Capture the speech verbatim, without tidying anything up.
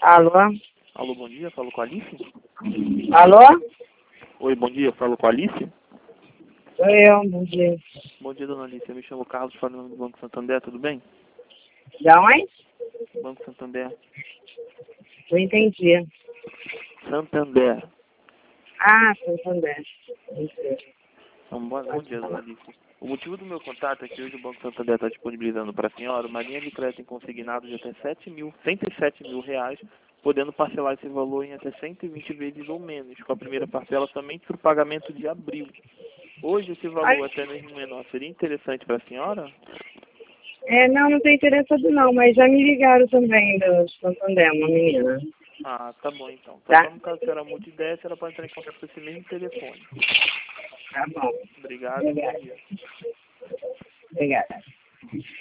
Alô? Alô, bom dia, falo com a Alice? Alô? Oi, bom dia, falo com a Alice? Sou eu, bom dia. Bom dia, dona Alice, eu me chamo Carlos, falando do Banco Santander, tudo bem? Da onde? Banco Santander. Não entendi. Santander. Ah, Santander. Entendi. Então, bom, bom dia, dona Alice. O motivo do meu contato é que hoje o Banco Santander está disponibilizando para a senhora uma linha de crédito em consignado de até sete mil, cento e sete mil reais, podendo parcelar esse valor em até cento e vinte vezes ou menos, com a primeira parcela somente para o pagamento de abril. Hoje esse valor, Ai, até mesmo menor, seria interessante para a senhora? É, não, não tô interessado não, mas já me ligaram também do Santander, uma menina. Ah, tá bom então. Então, Tá? como caso a senhora mude ideia, a senhora pode entrar em contato com esse mesmo telefone. Tá bom. Obrigado e bom Obrigada. dia. Obrigada.